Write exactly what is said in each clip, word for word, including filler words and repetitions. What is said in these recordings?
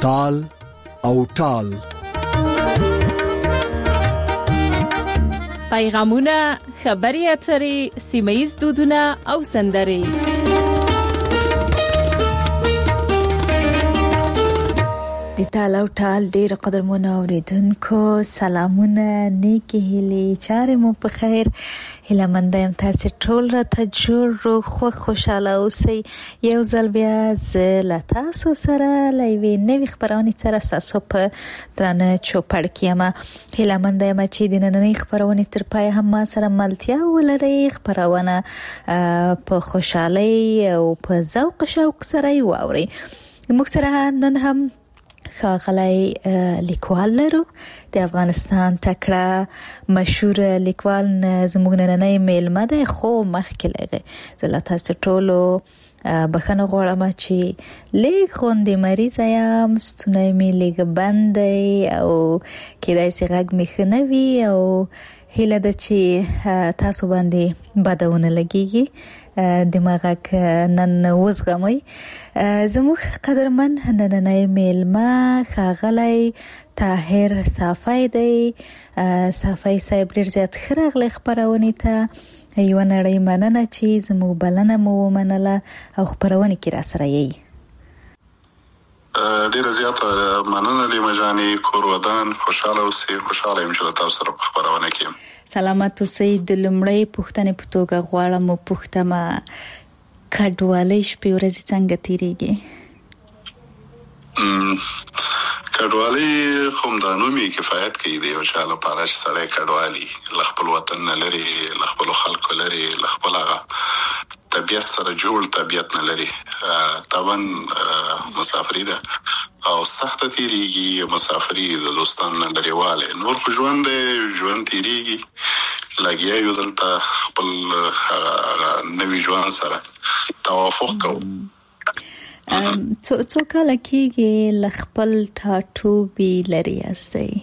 تال او ټال. پیغامونه، خبري اترې، سیمه‌ییز دودونه او سندرې. د تال او ټال ډېر قدرمنو اوریدونکو سلامونه، نیکی هیلې، چارې مو په خیر. هیله منده یم تاسې ټول راته جوړ روغ خوښ خوشحاله اوسئ. یو ځل بیا زه له تاسو سره له یوې نوې خپرونې سره ستاسو په درانه چوپړ کې یم. هیله منده یم چې د نننۍ خپرونې تر پایه هم ما سره ملتیا ولرئ. خپرونه په خوشحالۍ او په ذوق شوق سره یې واورئ. موږ سره نن هم ښاغلی لیکوال لرو، د افغانستان تکړه مشهور لیکوال زموږ نننۍ میلمه دی. خو مخکې لږ زه له تاسو ټولو بخښنه غواړم چې لږ غوندې مریضه یم، ستونی مې لږ بند دی او کیدای شي غږ مې ښه نه وي او هیله ده چې تاسو باندې بده ونه لګیږي. دماغک نن وزغمي. زموږ قدرمن نننۍ میلمه ښاغلی طاهر صافی دی. صافی صاحب ډېر زیات ښه راغلی خپرونې ته. یوه نړۍ مننه چې زموږ بلنه مو ومنله او خپرونې کې را سره یې. ډیره زیاته مننه لیما جانې. کور ودان خوشاله اوسئ. خوشاله یم چې له تاسو سره په خپرونه کې یم. سلامت اوسئ. د لومړۍ پوښتنې په توګه غواړم وپوښتم کډوالۍ شپې ورځې څنګه تېرېږي؟ کډوالۍ خو همدا نوم یې کفایت کوي د یو چا لپاره چې سړی کډوالي له خپل وطن نه لرې، له خپلو خلکو لرې، له خپل هغه طبیعت سره جوړ طبیعت نه لري. طبعا مسافري ده او سخته تیریږي. مسافري د دوستان نه لريواله. نور خو ژوند دی، ژوند تیریږي. لګیا یو دلته خپل نوی ژوند سره توافق کوو. څو کاله کېږي له خپل ټاټوبي لرې یاستئ؟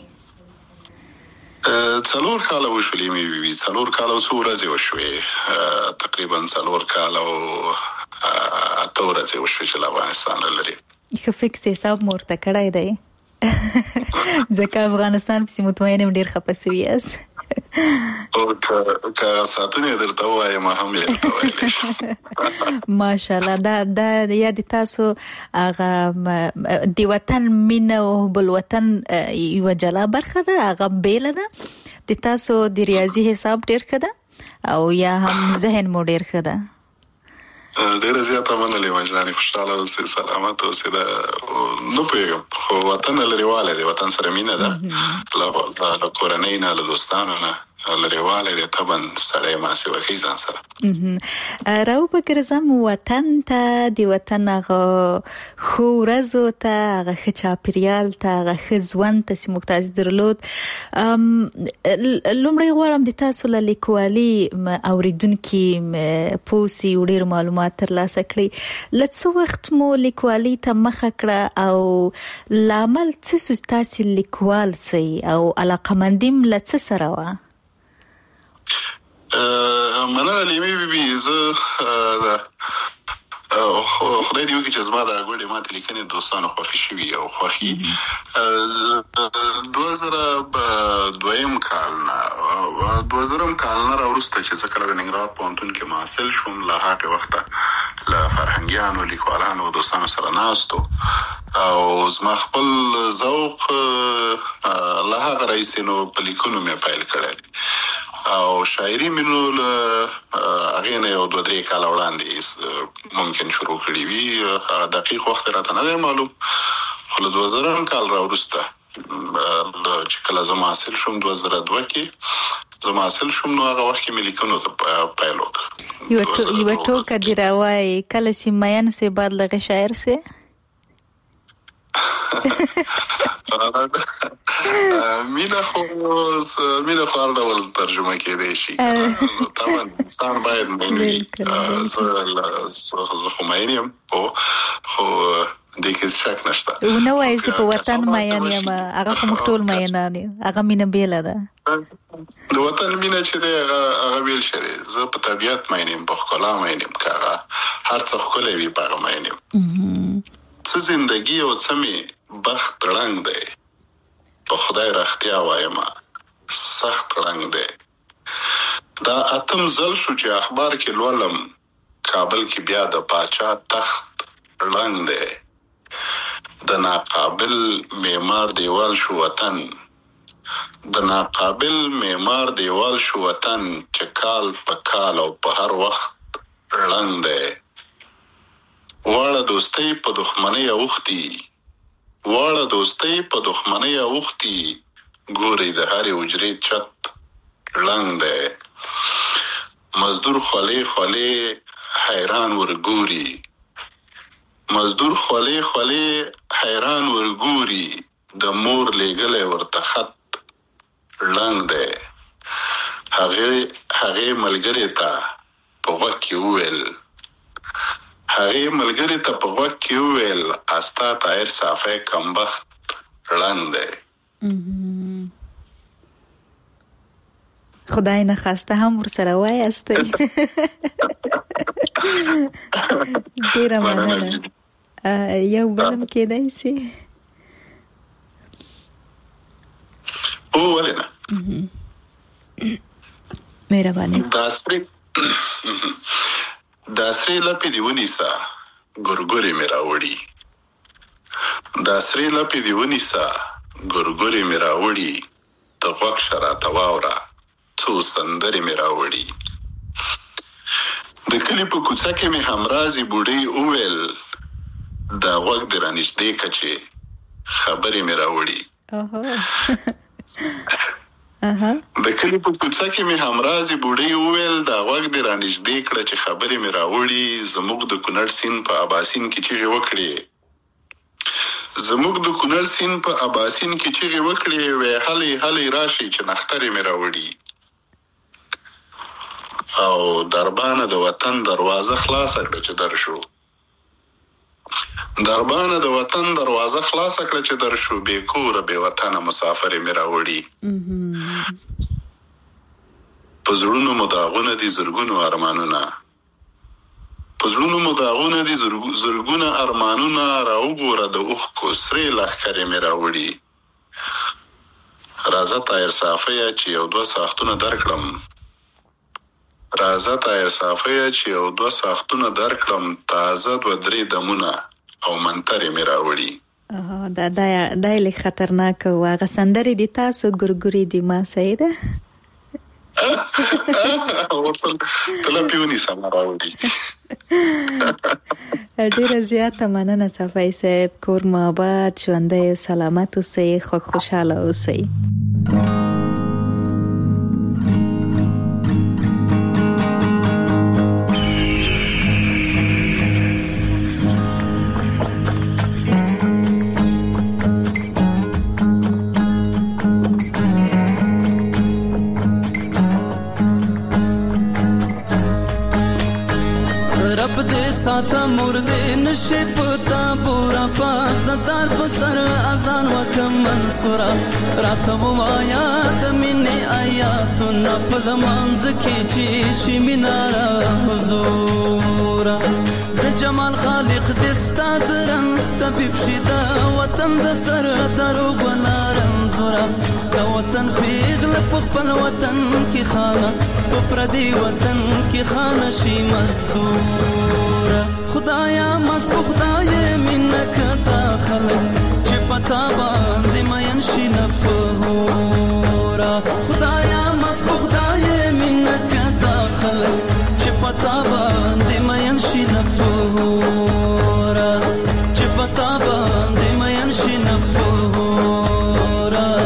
څلور کاله وشولې مې وي. څلور کاله څو ورځې وشوې. تقریبا څلور کاله او اته ورځې وشوې چې له افغانستان لري. ښه فکس حساب مو ورته کړی دی ځکه افغانستان پسې مطمئن یم ډېر خفه سوي یاست. او که ساعتونه درته ووایم هم یې درته ویلی شم. ماشاءالله. دا دا یا د تاسو هغه د وطن مینه او بل وطن یوه جلا برخه ده، هغه بیله ده. د تاسو د ریاضي حساب ډېر ښه ده او یا هم ذهن مو ډېر ښه ده. ډېره زیاته مننه لیما جانې. خوشحاله اوسئ، سلامت اوسئ. نه پوهېږم خو وطن لرېوالی دی، وطن سره مینه ده. له کورنۍ نه، له دوستانو نه لرېوالی دی. طبعا سړی ماسې وښي ځان سره. راوفکر ځم وطن ته، د وطن هغه ښو ورځو ته، هغه ښه چاپېریال ته، هغه ښه ژوند ته چې موږ تاسې درلود. لومړی غواړم د تاسو له لیکوالي اورېدونکي پوه سي او ډېر معلومات ترلاسه کړي. له څه وخت مو لیکوالي ته مخه کړه او لامل څه سو تاسې لیکوال سئ او علاقمندیم له څه سره وه؟ مننه لیمې بیبي. زه خدای دې وکړي چې زما د ګوډې ماتې لیکنې دوستانو خوښې شوي او خوښي. دوه زره دویم کال نه دوه زرم کال نه راوروسته چې زه کله د ننګرهار پوهنتون کې محصل شوم، له هغې وخته له فرهنګیانو، لیکوالانو او دوستانو سره ناست او زما خپل ذوق له هغه راهیسې نو په لیکلو مې پیل کړی او شاعري مې نو له هغې نه یو دوه درې کاله وړاندې ممکن شروع کړي وي. دقیق وخت راته نه دی معلوم، خو له دوه زرم کال راوروسته چې کله زه محصل شوم دوه زره دوه کې زه محصل شوم، نو هغه وخت کې مې لیکنو ته پیل وکړ. یوه ټوکه دې راوایي کله چې مین سې بعد لغه شاعر سې؟ مینه خو مینه خو هر ډول ترجمه کېدای شي. طبعا انسان باید مین وي. زه خو مین یم خو دې کې شک نشته. ونه وایي چې په وطن مین یم، هغه خو موږ ټول مینان یو. هغه مینه بیله ده. د وطن مینه چې دی هغه بیل شه دی. زه په طبیعت مین یم، په ښکلا مین یم. که هغه هر څه ښکلی وي په هغه مین یم. څه زندګي او څه مې بخت ړنګ دی، په خدای رښتیا وایم سخت ړنګ دی. دا اتم ځل شو چې اخبار کې لولم کابل کې بیا د پاچا تخت ړنګ دی. د ناقابل معمار دیوال شو وطن، د ناقابل معمار دیوال شو وطن، چې کال په کال او په هر وخت ړنګ دی. واړه دوستۍ په دښمنۍ اوښتي، واړه دوستۍ په دښمنۍ اوښتي، ګوري د هرې حجرې چت ړنګ دی. مزدور خولې خولې حیران ورګوري، مزدور خولې خولې حیران ورګوري، د مور لېږلی ورته خط ړنګ دی. هغې هغې ملګرې ته په غوږ کې وویل، هغې ملګرې ته په غوږ کې وویل استا طاهر صافی کمبخت ړنګ دی. خدای نخواسته هم ورسره وایاستئ. ډېره مننه. یو بلم کېدای سي؟ او ولې نه، مهرباني. دا سرې دا سرې لپې دې ونیسه ګورګورې مې راوړي، دا سرې لپې دې ونیسه ګورګورې مې راوړي، د غوږ شه راته واوره څو سندرې مې راوړي. د کلي په کوڅه کې مې همرازې بوډۍ وویل دا غوږ دې رانږدې که چې خبرې مې راوړي. د کلي په کوڅه کې مې همرازې بوډۍ وویل دا غوږ دې رانږدې کړه چې خبرې مې راوړي. زموږ د کونړ سیند په اباسین کې چیغې وکړې، زموږ د کونړ سیند په اباسین کې چیغې وکړې، وی هلې هلې راشي چې نخترې مې راوړي. او دربانه د وطن دروازه خلاصه کړه چې درشو، دربانه د وطن دروازه خلاصه کړه چې درشو، بې کوره بې وطنه مسافرې مې راوړي. په زړونو مو داغونه دي زرګونو ارمانونه، په زړونو مو داغونه دي زرګونه ارمانونه، راوګوره د اوښکو سرې لښکرې مې راوړي. راځه طاهر صافیه چې یو دوه ساختونه درکړم، راځه طاهر صافیه چې یو دوه ساختونه درکړم، تازه دوه درې دمونه او منترې مې راوړي. دا دا دا لږ خطرناک و. هغه سندرې دي تاسو، ګورګورې دي ما سیده. تلپې ونیسه ما راوړي. ډېره زیاته مننه صافی صاحب. کور مو آباد، ژوندی او سلامت اوسئ، خوږ خوشحاله اوسئ. ساتا مرده نشی پتا پورا پاس ندار پسر ازان وکم منصورا راتا بوایا دمینی آیاتونا پل منز کی چیشی منارا حضورا د جمال خالق دستا درنستا بفشیدا وطن د سر درو بنا رنزورا د وطن پیغل پخپل وطن کی خانه پردی وطن کی خانه شی مزدور. خدایا مسبو خدای منک داخل چی پتا باندې مین شي نفهورا. خدایا مسبو خدای منک داخل چی پتا باندې مین شي نفهورا، چی پتا باندې مین شي نفهورا.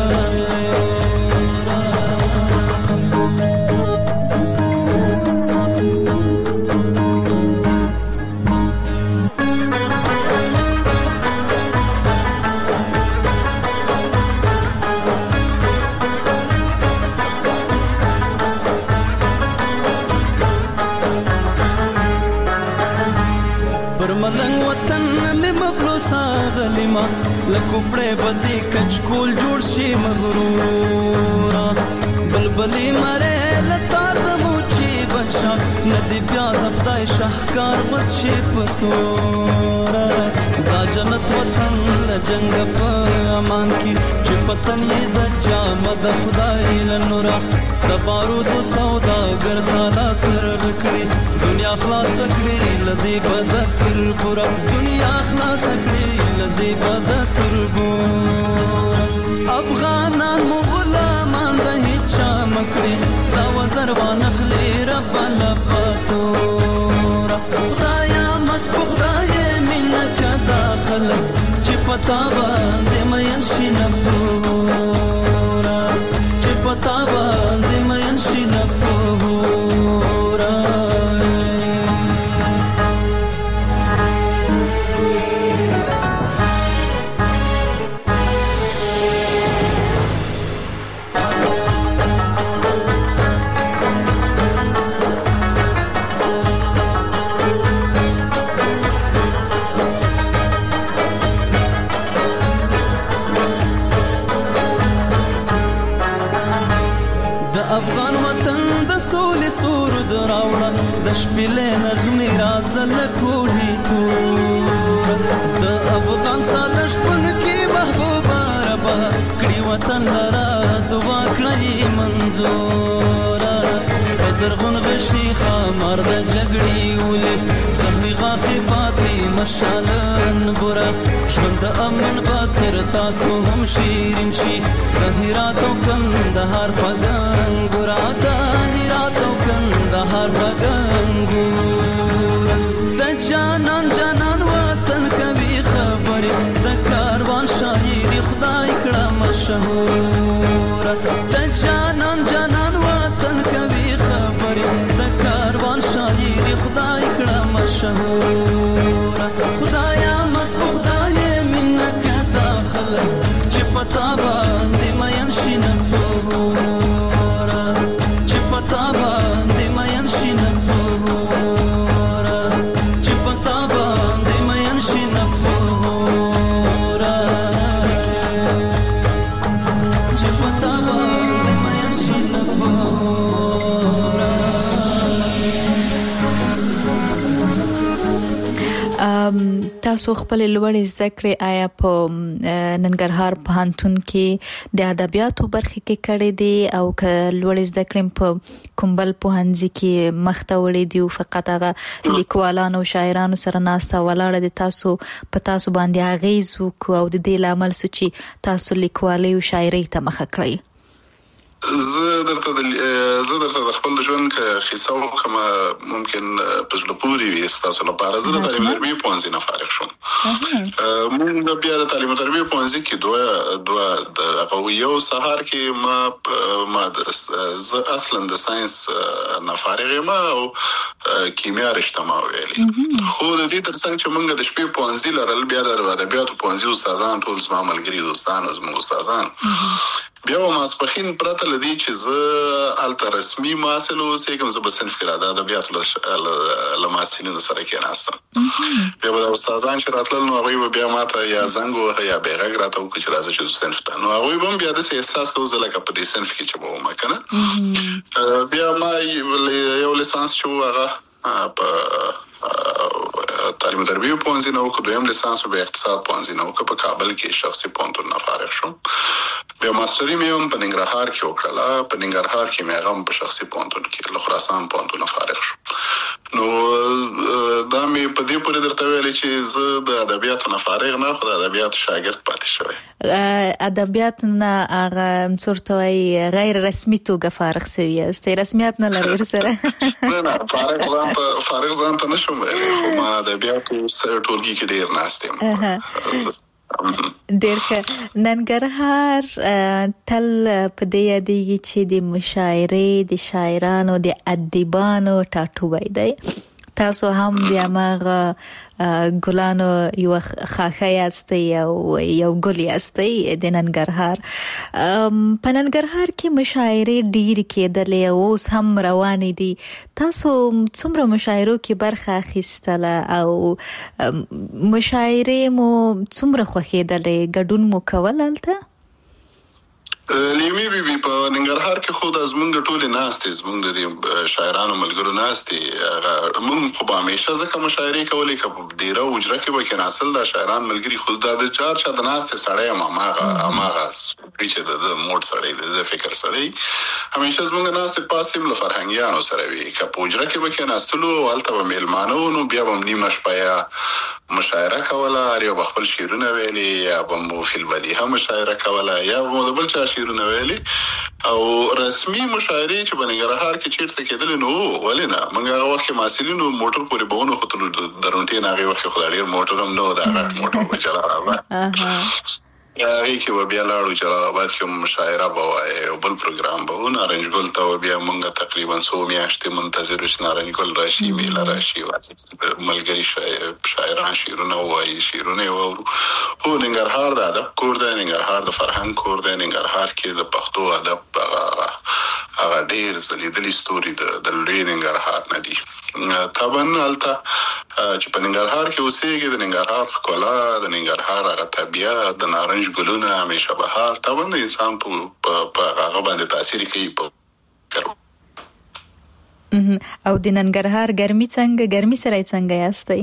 غلیما لکوپړې بدی کچکول جوړ شي مغرورا. بلبلی مره لتار د موچی بچا ندی بیا د خدای شاهکار بد شي پتورا. دا جنت وطن لجنگ په امان کی چې پتن یې د جامه د خدای لنورا د بارود سوداګر تعالی تر کړی دنیا خلاص کړی لدی بد تر پورا دنیا خلاص کړی لدی بد تر پورا افغانان مغلامان د هیڅ مکړي دا وزر وانخلی رب لپاتورا خدایا مسبوخ خدای منک داخل چې پتا باندې مین شي نفورا چې پتا باندې مین شي نفورا افغان وطن د سولې سرود راوړه د شپېلې نغمې رازل کوهي تور د افغان ساده شپون کې محبوبه ربا کړي وطن لرا دعا کړی منظور زرغون غشي خمر د جګړې ولې زخمي غافي پاتې مشالن بورا ژوند امن باتر تاسو هم شیرین شي د هرات او کندهار فغان ګورا د هرات او کندهار فغان ګورا د جانان جانان وطن کوي خبرې د کاروان شاعر خدای کړه مشهور د جانان جانان وطن کوي د کاروان شاعر خدای کړه مشهور خدایا مسبوخ خدای منک داخل چې پتا باندې مین شي نفورا چې پتا باندې مین شي نفورا چې پتا باندې مین شي نفورا چې پتا باندې مین شي نفورا تاسو خپل لوړې زده کړې آیا په ننګرهار پوهنتون کې د ادبیاتو برخه کې کړې دي او که لوړې زده کړې په کومبل پوهنځي کې مخته وړې دي او فقط هغه لیکوالانو او شاعرانو سره ناسته ولاړه دي تاسو په تاسو باندې اغیز وکړو او د دې لامل سوچي تاسو لیکوالي او شاعري ته مخه کړئ زه درته زه درته د خپل ژوند کې قصه وکم ممکن په ځل پوری وي تاسو لپاره زه د تعلیم تربیه پوهنځي نه فارغ شوم مونږ بیا د تعلیم تربیه پوهنځي کې دوه دوه د هغه یو سهار کې ما ما زه اصلا د ساينس نه فارغ یم او کیمیا رشته ما ویلي خو د دې ترڅنګ چې مونږ د شپې پوهنځي لرل بیا د ادبیاتو پوهنځي استادان ټول زما ملګري دوستان او زموږ استادان بیا ما سپخین پرته لدی چې زه الته رسمي ماسلو سیګم زه په صنف کې د ادبیاتو له ماستینو سره کې ناستم بیا د استادان چې راتلل نو هغه بیا ماته یا زنګ وه یا بیغږ راته وکړي چې راځي چې صنف ته نو هغه هم بیا د احساس کوم زه لکه په دې صنف کې چې وم کنه بیا ما یو لیسانس شو هغه په تعلیم تربیه پوهنځي نو کو دویم لیسانس په اقتصاد پوهنځي نو کو په کابل کې شخصي پوهنتون نه فارغ شوم بیا ماستري مې هم په ننګرهار کې وکړه په ننګرهار کې مې هم په شخصي پوهنتون کې له خراسان پوهنتون فارغ شوم نو دا مې په دې پورې درته ویل چې زه د ادبیاتو نه فارغ نه خو د ادبیاتو شاګرد پاتې شوی ادبیات نه هغه څورتوي غیر رسمي توګه فارغ شوی است رسمیت نه لري سره نه فارغ ځان ته فارغ ځان ته نشم خو ما ادبیاتو سره ټولګي کې ډیر ناستم ډیر ښه ننګرهار تل په دې یادېږي چې د مشاعرې د شاعرانو د ادیبانو ټاټوبی دی تاسو هم د هغه ګلانو یو خاخه یاستئ او یو ګل یاستئ د ننګرهار په ننګرهار کې مشاعرې ډیر کېدلې او اوس هم روانې دي تاسو څومره مشاعرو کې برخه اخیستله او مشاعرې مو څومره خوښېدلې ګډون مو کول هلته لیمي بي بي په ننګرهار کې خو د زمونږ ټولې ناستې زمونږ د شاعرانو ملګرو ناستې موږ خو به همیشه ځکه مشاعرې کولې که په دیره حجره کې به کېناستل دا شاعران ملګري خو دا د چار چا د ناستې سړی یم هماغه هماغه چې د موډ سړی د فکر سړی همیشه زمونږ ناستې پاس هم له فرهنګیانو سره وي که په حجره کې به کېناستلو هلته به میلمانه وو نو بیا به هم نیمه شپه یا مشاعره کوله هر یو به خپل شعرونه ویلي یا به مو فی البدیهه مشاعره کوله یا به مو د بل چا شعرونه ویلي او رسمي مشاعرې چې په ننګرهار کې چیرته کېدلې نو ولې نه موږ هغه وخت کې محصلینو موټر پورې به ونښتلو د رونټې نه هغې وخت کې خو دا ډېر موټر هم نه و دا غټ موټر به جلال آباد هغې کې به بیا لاړو جلال آباد کې مشاعره به وایې او بل پروګرام به و نارنج ګل ته به بیا موږ تقریبا څو میاشتې منتظر و چې نارنج ګل راشي میله راشي ملګري شاعران شعرونه ووایي شعرونه یې واورو هو ننګرهار د ادب کور دی ننګرهار د فرهنګ کور دی ننګرهار کې د پښتو ادب هغه هغه ډېر ځلېدلي ستوري د لوی ننګرهار نه دي طبعا هلته چې په ننګرهار کې اوسېږي د ننګرهار ښکلا د ننګرهار هغه طبیعت د نارنج ګلونه همیشه بهار طبعا د انسان په هغه باندې تاثیر کوي په او د ننګرهار ګرمي څنګه ګرمي سره څنګه یاستئ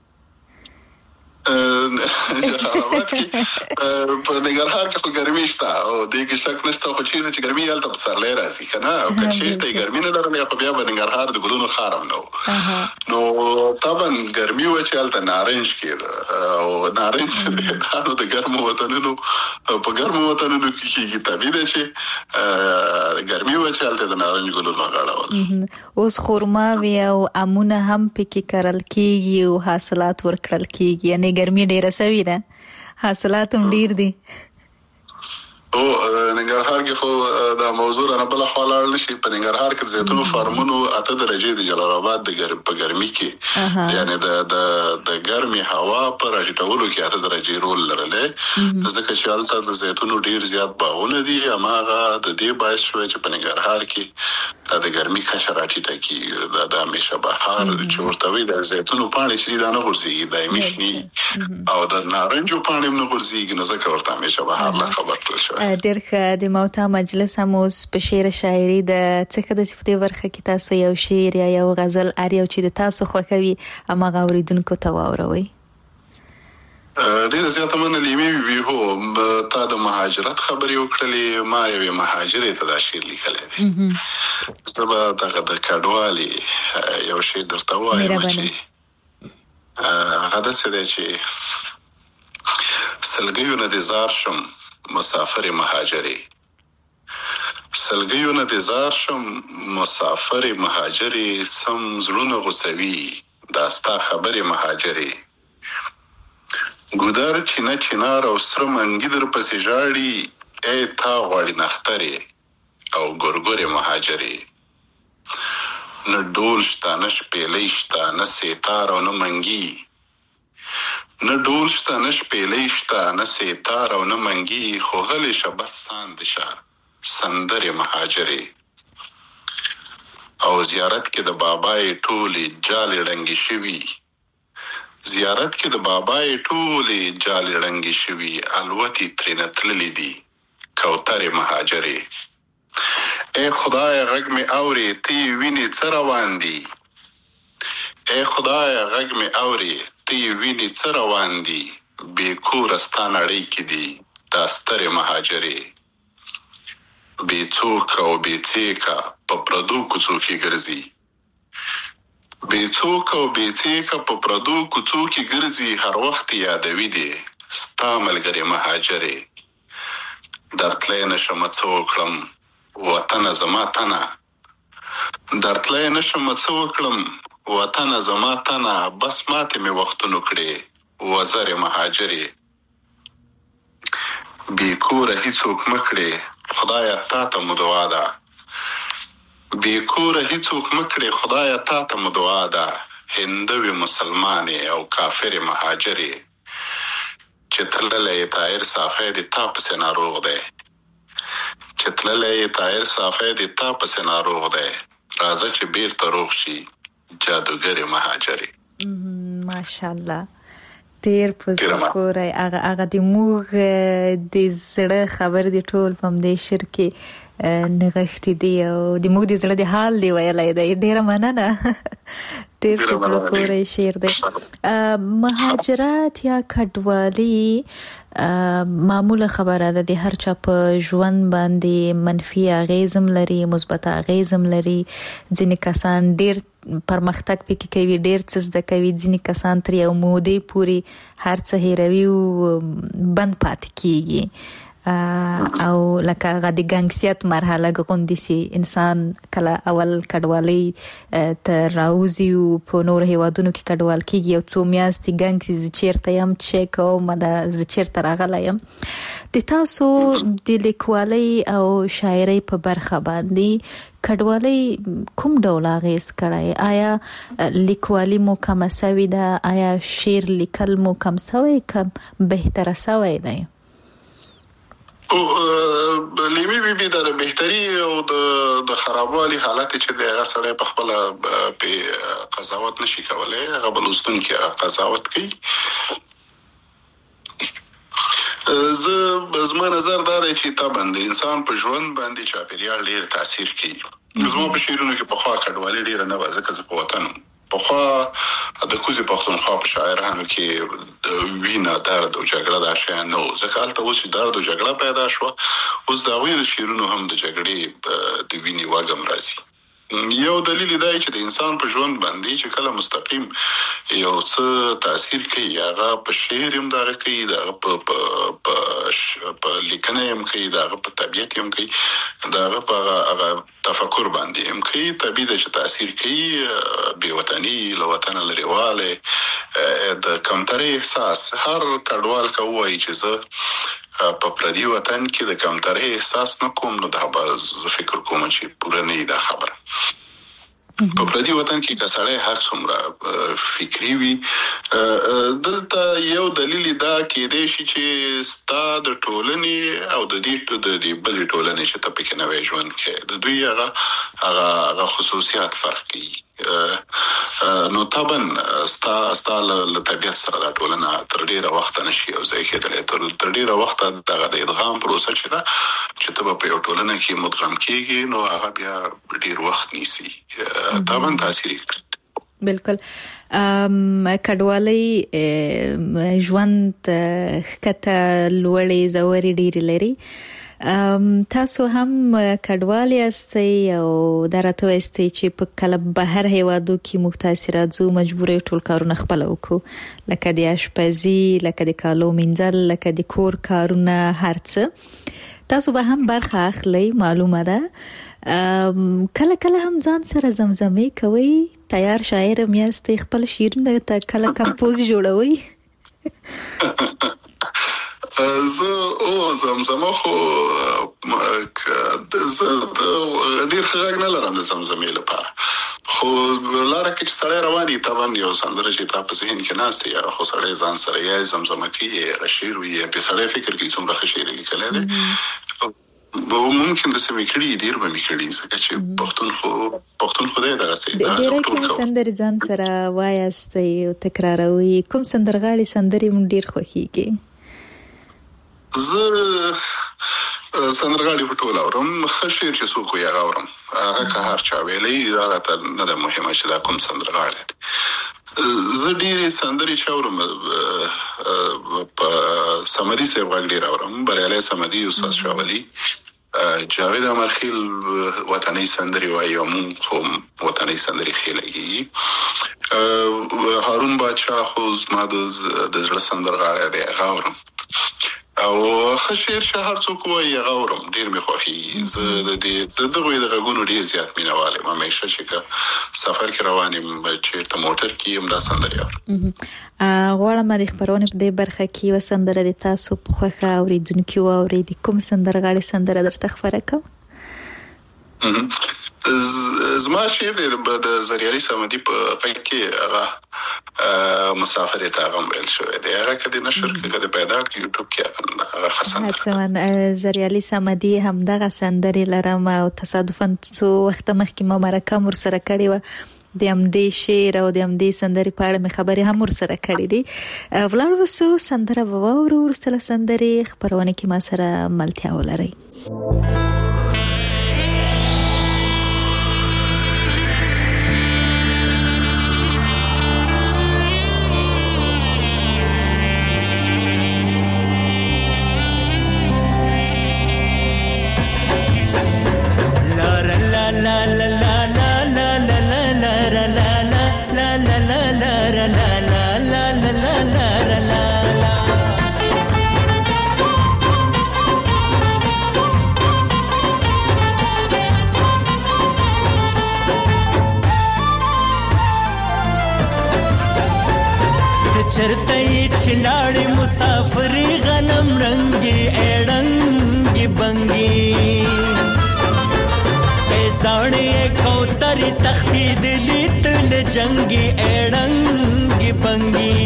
جلالآباد کې په ننګرهار کې خو ګرمي شته او دې کې شک نشته خو چیرته چې ګرمي هلته پسرلی راځي که نه او که چیرته یې ګرمي نه لرلې خو بیا به ننګرهار د ګلونو ښار هم نه و نو طبعا ګرمي وه چې هلته نارنج کېده او نارنج دا نو د ګرمو وطنونو په ګرمو وطنونو کې کېږي طبیعي ده چې ګرمي وه چې هلته د نارنج ګلونو غاړول اوس خرماوې او امونه هم پکې کرل کېږي او حاصلات ورکړل کېږي یعنې ګرمي ډیره سوي ده حاصلات هم ډیر دي او ننګرهار کې خو دا موضوع رانه بله خوا لاړ نه شي په ننګرهار کې د زیتونو فارمونو اته درجې د جلال آباد د په ګرمي کې یعنې د د ګرمې هوا په راټیټولو کې اته درجې رول لرلی ځکه چې هلته د زیتونو ډیر زیات باغونه دي هماغه د دې باعث شوی چې په ننګرهار کې دا د ګرمي کچه راټیټه کړي دا د همیشه بهار چې ورته وایي د زیتونو پاڼې چې دي دا نه غورځېږي دایمي شنې او د نارنجو پاڼې هم نه غورځېږي نو ځکه ورته همیشه بهار لقب ورکړل شوی ډېر ښه د موتا مجلس هم اوس په شعر شاعري د څه ښه د صفتې برخه کې تاسو یو شعر یا یو غزل هر یو چې د تاسو خوښوي هماغه اورېدونکو ته واوروئ ډېره زیاته مننه لیمي بي هو تا د مهاجرت خبرې وکړلې ما یوې مهاجرې ته دا شعر لیکلی دی زه به دغه د کډوالې یو شی درته ووایم چې هغه داسې دی چې سلګیو نه دې زار شم مسافر مهاجرې سلګیو نه دې زار شم مسافر مهاجرې سم زړونه غوسوي دا ستا خبرې مهاجرې ګودر چینه چنار او سره منګي در پسې ژاړي ای تا غواړي نخترې او ګورګورې مهاجرې نه ډول شته نه شپېلۍ شته نه سیتار او نه منګي نه ډول شته نه شپېلۍ شته نه سیتار او نه منګي خو غلې شه بس ساندې شه سندرې مهاجرې او زیارت کې د بابای ټولې جالې ړنګې شوي زیارت کې د بابای ټولې جالې ړنګې شوي الوتې ترېنه تللې دي کوترې مهاجرې ای خدای غږ مې اورې ته یې وینې څه روان دي ای خدای غږ مې اورې ته یې وینې څه روان دي بې کوره ستا نړۍ کې دي دا سترې مهاجرې بې څوک او بې څیکه په پردو کوڅو کې ګرځي بې څوک او بې څیکه په پردو کوڅو کې ګرځي هر وخت یادوي دي ستا ملګرې مهاجرې درتلی نشم څه وکړم وطنه زما تنه درتلی نشم څه وکړم وطنه زما تنه بس ماتې مې وختونو کړې وزرې مهاجرې بې کوره هیڅوک مه کړې خدایه تا ته مو دعا ده بې کوره هیڅوک مه کړې خدایه تا ته مو دعا ده هندوې مسلمانې او کافرې مهاجرې چې تللی یې طاهر صافی د تا پسې ناروغ دی چې تللی یې طاهر صافی د تا پسې ناروغ دی راځه چې بیرته روغ شي جادوګرې مهاجرې ماشاءالله ډیر په پوره هغه هغه د موږ د زړه خبر دی ټول په دې شعر کې نغښتې دی او د موږ د زړه د حال دی ویلای دی. ډیره مننه. ډیر په زړه پوره شعر دی. مهاجرت یا کډوالي معموله خبره ده، د هر چا په ژوند باندې منفي اغیزم لري، مثبت اغیزم لري. ځینې کسان ډیر پرمختګ پکې کوي، ډیر څه زده کوي، ځینې کسان تر یو مودې پورې هر څه هیروي او بند پاتې کیږي. او لکه هغه د ګنګسیت مرحله غوندي سي انسان کله اول کډوالي ته راوځي او په نور هیوادونو کې کډوال کیږي او څو میاشتې ګنګسي چیرته يم چې کوم د چیرته راغلایم. د تاسو د لیکوالۍ او شاعرۍ په برخه باندې کډوالۍ کوم ډول اغیز کړی؟ آیا لیکوالي مو کم سوي ده؟ آیا شعر لیکل مو کم سوي کم بهتره سوي ده؟ او لیمي بي بي د بهتري او د خرابوالي حالت چې دغه سره په خپل په قضاوت نشي کولای، هغه بلوستون کې قضاوت کوي. زه زما نظر دا دی چې طبعا د انسان په ژوند باندې چاپیریال ډیر تاثیر کوي. زما په شعرونو کې په خوا کډوالي ډیر نه وځه که په وطن په خوا د کوزي پښتونخوا په شاعرانو کې د وینا درد او جګړه د شان نو ځکه حالت اوس درد او جګړه پیدا شو. اوس دا ویل شعرونو هم د جګړې د ویني واګم راځي. یو دلیل دی چې د انسان په ژوند باندې چې کله مستقیم یو څه تاثیر کوي، هغه په شعر هم دا کوي، دا په په په لیکنه هم کوي، دا په طبيعت هم کوي، دا په هغه تفکر باندې هم کوي. طبيعت چې تاثیر کوي بې وطني له وطن لريواله د کمتري احساس هر کډوال کوي چې زه په پردي وطن کې د کمتري احساس نکوم، نو دا به فکر کوم چې پوره نه ده خبره. په پردي وطن کې کسړې هر څومره فکری وي. دلته یو دلیل دا کې دی چې ستا د ټولنې او د دې د دې بل ټولنې چې ته پکې نه وې ژوند کې د دوی هغه هغه خصوصیات فرق کوي. نو طبعا ستا ستا له طبيعت سره د ټولنه تر ډیره وخت نشي او ځکه کېدل تر ډیره وخت دغه د ادغام پروسه چې دا چې ته په یو ټولنه کې مدغم کیږي، نو هغه بیا ډیر وخت نیسي. طبعا تاثیر کوي. بالکل. کډوالۍ ژوند کته لوړې زوري ډیر لري. تاسو هم کډوال یاستئ او درته وایستئ چې په کله بهر هیوادو کې متاثرات زو مجبورې ټول کارونه خپل وکړو، لکه د اشپزي، لکه د کالو مینځل، لکه د کور کارونه، هر څه. تاسو به هم برخه اخلئ، معلومه ده. کله کله هم ځان سره زمزمه کوي، تیار شاعر هم یاستئ، خپل شعرونه ته کله کمپوز جوړوي؟ زه او زمزمه خو زه ډیر ښه نه لرم د زمزمې لپاره، خو لاره کې چې سړی روان دي طبعا یو سندره چې تا په ذهن کې ناست یا خو سړی ځان سره یا زمزمه کوي یا شعر وي یا په سړی فکر کوي څومره ښه شعر لیکلی دی. ممکن د سمې کړي ډیر به مې کړي ځکه چې پښتون خو پښتون خو دی دغه څه ډېر کوم سندرې ځان سره وایاستئ او تکراروي؟ کوم سندرغاړي سندرې مونږ ډیر خوښیږي؟ زه سندرغاړي په ټول اورم، ښه شعر چې څوک وایي هغه اورم، هغه که هر چا ویلی دا راته نه ده مهمه چې دا کوم سندرغاړی دی. زه ډېرې سندرې چې اورم په صمدي صاحب غږ ډېر اورم، بریالی صمدي، استاد شاولي، جاوید امرخیل وطني سندرې وایي او مونږ خو وطني سندرې ښې لګېږي. هارون باچا خو زما د زړه سندرغاړی دی، هغه اورم. او ښه شعر چې هر څوک وایي هغه اورم، ډېر مې خوښېږي. زه د دې د دغو د غږونو ډېر زیات مینهوال یم، همیشه چې که سفر کې روان یم چېرته موټر کې یم دا سندرې اورم. غواړم د خپرونې په دې برخه کې یوه سندره د تاسو په خوښه اورېدونکي واورئ. د کوم سندرغاړي سندره درته خپره کوم؟ زما شعر دی د زریالي صمدي په غږ کې هغه مسافر ته هغه ویل شوی دی، هغه که د نشر کې د پیدا کړي یوټیوب کې هغه ښه سندره. زریالي صمدي همدغه سندرې لرم او تصادفاً څو وخته مخکې ما مرکه هم ورسره کړې وه، د امدې شعر او د امدې سندرې په اړه مې خبرې هم ورسره کړې دي. ولاړ وسو سندره وورو ورسره سندرې خبرونه کې ما سره ملتیا ولري. چرته چلاړې مسافرې غنم رنگي اړنګي بنګي اے ساړې کوترې تختې دلې تل جنگي اړنګي بنګي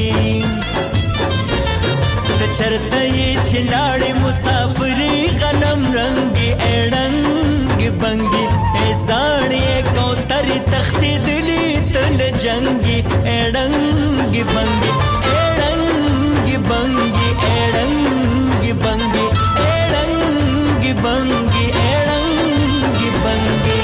ته چرته چلاړې مسافرې غنم رنگي اړنګي بنګي اے ساړې کوترې تختې دلې تل جنگي اړنګي بنګي bangi erangi bangi erangi bangi erangi bangi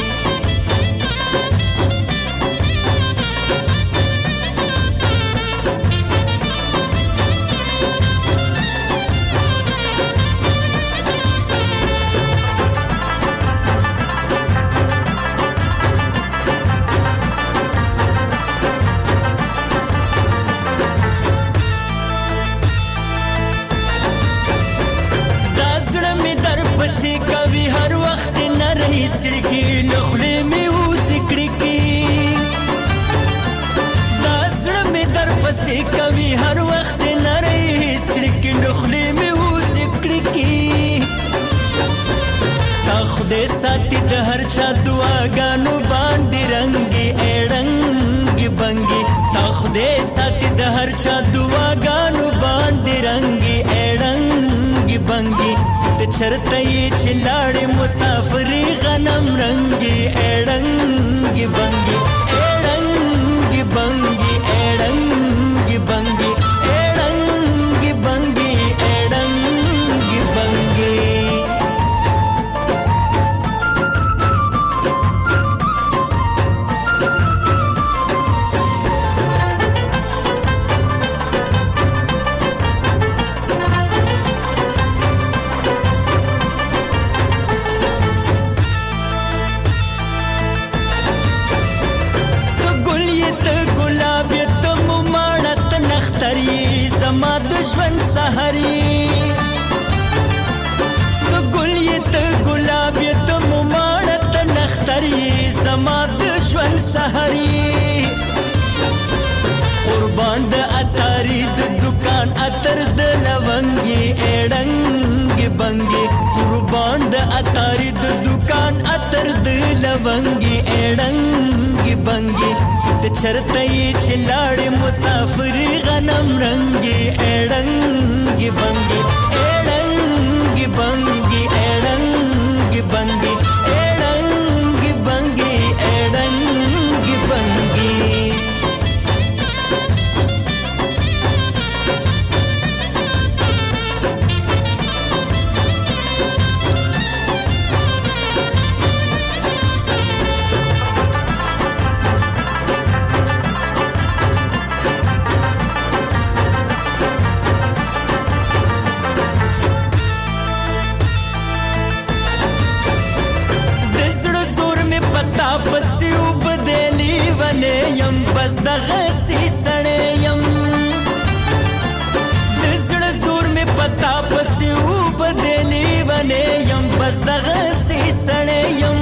پسې کوي هر وخت نه رہی سړکی نخلې مې و ذکر کی دا سړ مې در پسې کوي هر وخت نه رہی سړکی نخلې مې و ذکر کی تا خدای ساتي د هر چا دعاګانو باندې رنگي اړنګي بنګي تا خدای ساتي د هر چا دعاګانو باندې رنگي اړنګي بنګي چرته چلاړې مسافرې غنم رنگي اړنګي بنګي اړنګي بنګي اړنګي بنګي اړنګي بنګي اړنګي بنګي زما د ژوند سحري ته ګل یې ته ګلاب یې ته مماڼه ته نختر یې زما د ژوند سحري قربان د اتاري د دکان اتر د لونګي اړنګي بنګي قربان د اتاري د دکان اتر د لونګي اړنګي بنګي ته چرته چلاړې مسافرې غنم رنگي اړنګي بنګي اړنګي بنګي اړنګي بنګي اړنګي بنګي اړنګي بنګي پسیو بدلی ونه یم بس دغه سی سړی یم د زړه زور می پتا پسیو بدلی ونه یم بس دغه سی سړی یم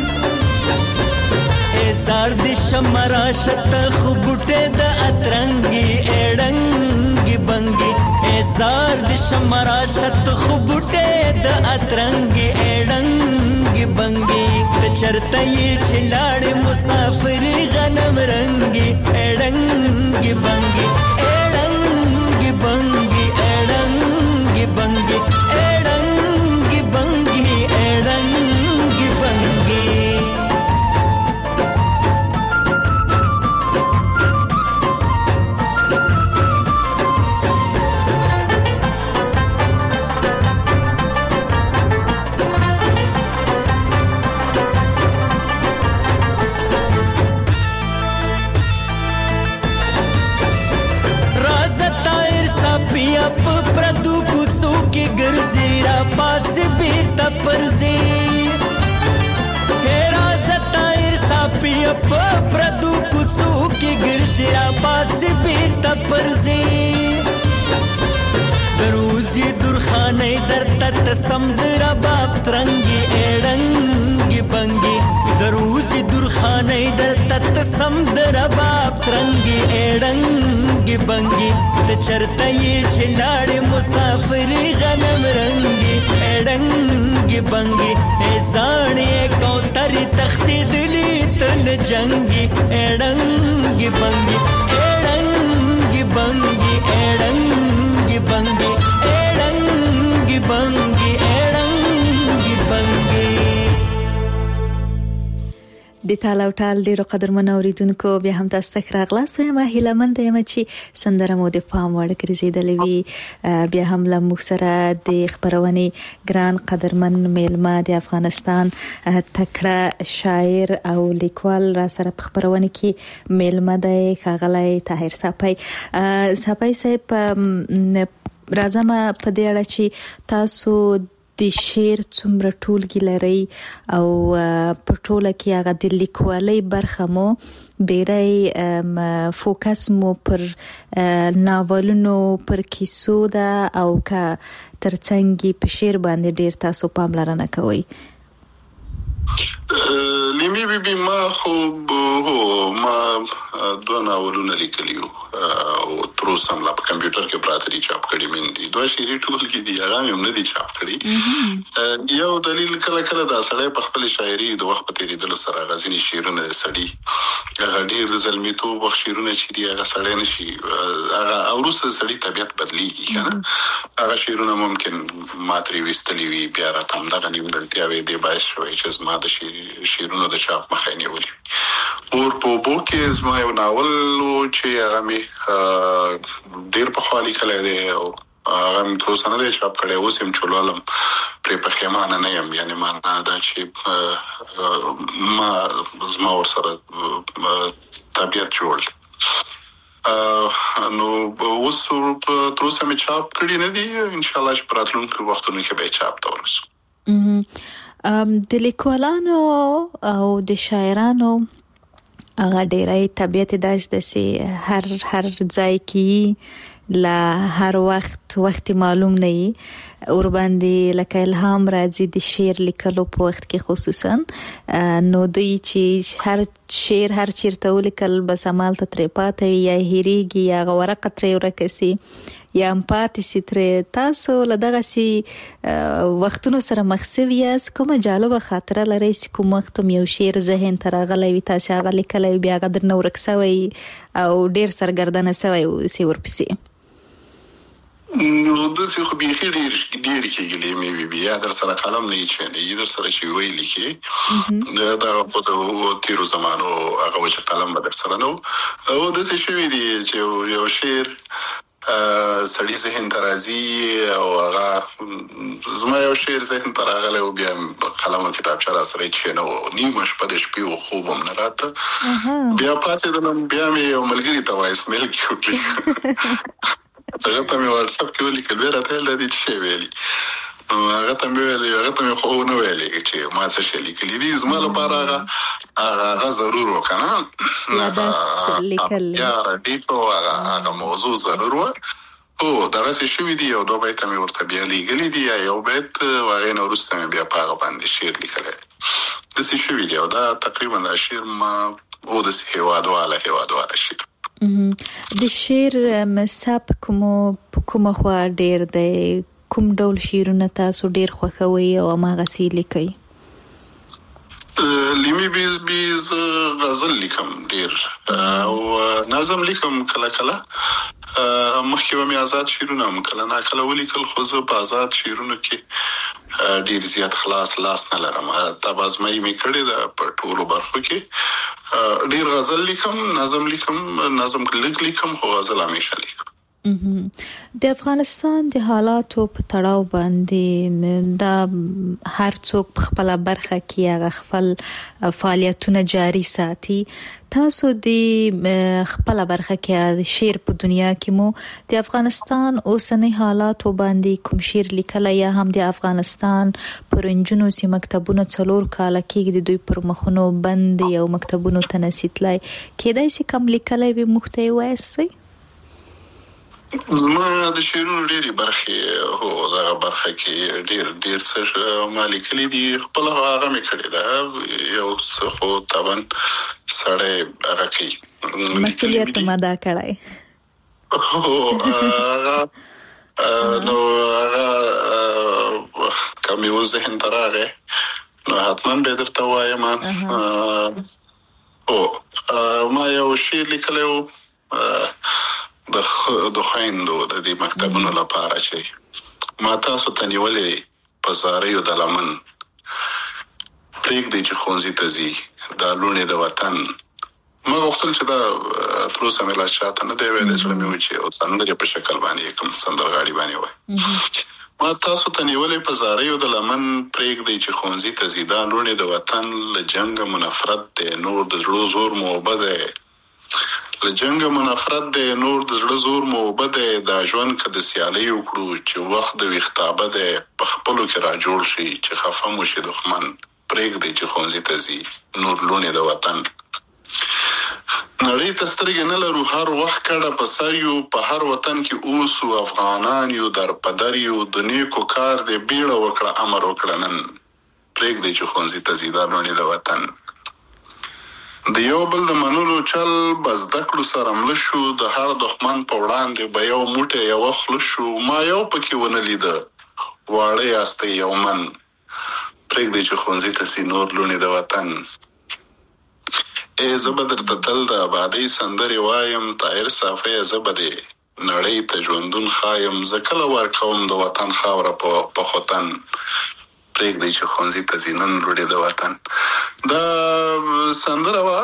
زار د شمرا شت خبټه د اترنګي اړنګي بنګي زار د شمرا شت خبټه د اترنګي اړنګي بنګي ته چرته چلاړې مسافرې غنم رنگي اړنګي بنګي اړنګي بنګي اړنګي بنګي اړنګي بنګي اړنګي بنګي کې ګرځي را پاتې بیرته پرځي هرا ستایر ساپی په پردو کوڅو کې ګرځي را پاتې بیرته پرځي دروزی درخانه در تت سمدر باب ترنگی ایڑنگی بنگی دروزی درخانه در تت سمدر باب ترنگی ایڑنگی بنگی تچرتای چلاڑ مسافری غنم رنگی ایڑنگی بنگی ایسانی کوتری تختی دلی تل جنگی ایڑنگی بنگی ایڑنگی بنگی ایڑنگی بنگی ایڑنگی بنگی ایڑنگی بنگی د تاله او ټال ډیرو قدرمن اوریدونکو بیا هم تاسو ته راغلاست یم هیله مند یم چې سندره مو د پام وړ ګرځیدلې وي بیا هم له موږ سره د خبرونې ګران قدرمن میلمه د افغانستان تکړه شاعر او لیکوال را سره په خبرونه کې میلمه دی ښاغلی طاهر صافی صافی صاحب راځم په دې اړه چې تاسو د شعر څومره ټولګي لري او په ټوله کې هغه د لیکوالۍ برخه مو ډېری فوکس مو پر ناولونو پر کیسو ده او که ترڅنګ په شعر باندې ډېر تاسو پاملرنه کوئ لیمی بی بی ما خو هو ما دوه ناولونه لیکلیو او تر اوسه هم لا په کمپیوټر کې پراته دي چاپ کړي مې دي دوه شعري ټولګي دي هغه هم نه دي چاپ کړي یو دلیل کله کله دا سړی په خپل شاعري د وخت په تیریدلو سره غزنی شعرونه سړي هغه ډېر زلمیتوب وخت شعرونه چې دي هغه سړی نشي هغه اوروسه سړي طبيعت بدلیږي کنه هغه شعرونه ممکن ماتري وستلی وي بیا راته همدغه نیمګړتیا وي دی باعث شوی چې زما د شعرونو د چاپ مخه نیولې اور په بو کې زما یو ناول چې هغه مې ډېر په خالي کله دی او هغه مې تر اوسه نه دی چاپ کړی اوس هم چولالم پرې پښیمانه نه یم یعنی معنا دا چې ما زما ورسره طبیعت جوړ نو اوس تر اوسه مې چاپ کړی نه دی ان شاء الله چې په راتلونکو وختونو کې به چاپ ته ورسو د لیکوالانو او د شاعرانو هغه ډېرای طبيعت داس دسي هر هر ځای کې لا هر وخت وخت معلوم نه وي اور باندې لکه الهام راځي د شعر لیکلو په وخت کې خصوصا نو دوی چې هر شعر هر چیرته ولیکل بس عمل ته ترې پاتې یا هریږي یا ورقه ترې ورکسي یا پاتې ستره تاسو لدغه سي وختونو سره مخسوي یاس کومه جالبه خاطره لري چې کوم وخت یو شعر ذهن ته راغلی وي تاسو هغه لیکلی بیا غدر نو ورکسوي او ډیر سرګردانه سوي سی ورپسي نو د څه خو به خیر ډیر ډیر کېږي مې بیا در سره قلم نه چي نه در سره شي ویل کی دا دا په تیرو زمانو هغه چې قلم به در سره نو او د څه شوی دی چې یو شعر سړی ذهن ترازی او هغه زما یو شعر ذهن تراغله او بیا قلم او کتابچه را سره چې نو نیمه شپه د شپې او خوبم نه راته بیا پاتې دنم بیا مې یو ملګری ته وایس میل کړی هغه ته مې واتس اپ کې ولیکل ورته د دې شی ویلي هغه ته مې ویلي هغه ته مې خو نه ویلي چې ما څه شي لیکلي دي زما لپاره هغه هغه ضرور وکنه هغه یا ردی په هغه موضوع ضرور و او دا څه شوی دی او دوه بیت مې ورته بیا لیکلي دي یو بیت واغې نو ورسته مې بیا په هغه باندې شعر لیکلی د څه شوی دی او دا تقریبا د شعر ما او د هیوادواله هیوادواله شعر د شعر مصاب کوم کوم خو ډیر دی کوم ډول شعرونه تاسو ډیر خوښوي او ما غسي لیکي لیمي بیز بیز غزل لیکم ډیر او نظم لیکم کله کله مخکې مې آزاد شعرونه هم کله نا کله ولیکل خو زه په آزاد شعرونو کې ډیر زیات خلاص لاس نه لرم تبازمای مې کړی دا په ټولو برخو کې ډیر غزل لیکم نظم لیکم نظم لیک لیکم خو غزل همیشه لیکم د افغانستان د حالاتو په تړاو باندې دا هر څوک په خپل برخه کې هغه خپل فعالیتونه جاري ساتي. تاسو د خپل برخه کې د شعر په دنیا کې مو د افغانستان اوسنی حالاتو باندې کوم شعر لیکلی یا هم د افغانستان پرنجونو چې مکتبونه څلور کاله کېږي د دوی پر مخونو بند او مکتبونو ته نسیتلی کېدای شي کوم لیکلی وي موږ ته یې وایاستئ؟ زما د شعرونو ډېرې برخې هو دغه برخه کې ډېر ډېر څه ما لیکلي دي. خپله هغه مې کړې ده یو څه خو طبعا سړی هغه کوي مسؤلیت ما دا کړی هو هغه نو هغه که مې اوس ذهن ته راغی نو حتما به درته وایم. هو ما یو شعر لیکلی و د د خویندو د دې مکتبونو لپاره چې ما تاسو ته نیولې په زاریو د لمن پرېږدئ چې ښوونځي ته ځي دا لوڼې د وطن. ما غوښتل چې دا تر اوسه مې لا چاته نه دی ویلی، زړه مې و چې یو سندرې په شکل باندې کوم سندرغاړي باندې وایي. ما تاسو ته نیولې په زاریو د لمن پرېږدئ چې ښوونځي ته ځي دا لوڼې د وطن. له جنګه مو نفرت دی نور د زړه زور مو اوبه دی، له جنګه مو نفرت دی نور د زړه زور مو اوبه دی. دا ژوند که د سیالۍ وکړو چې وخت د ویښتابه دی په خپلو کې را جوړ شي چې خفه مو شي دښمن پرېږدئ چې ښوونځي ته ځي نور لوڼې د وطن. نړۍ ته سترګې نه لرو هر وخت کډه په سر یو په هر وطن کې اوسو افغانان یو در په در یو د نیکو کار دی بیړه وکړه امر وکړه نن پرېږدئ چې ښوونځي ته ځي دا لوڼې د وطن. د یو بل د منلو چل به زده کړو سره مله شو د هر دښمن په وړاندې به یو موټی یوه خوله شو. ما یو پکې ونه لیده واړه یاستئ یو من پرېږدئ چې ښوونځي ته سي نور لوڼې د وطن. ای زه به درته تل د ابادۍ سندرې وایم طاهر صافیه زه به دې نړۍ ته ژوندون ښایم زه کله ورکوم د وطن خاوره په خوتن پرېږدئ چې ښوونځي ته ځي نن لوڼې د وطن. دا سندره وه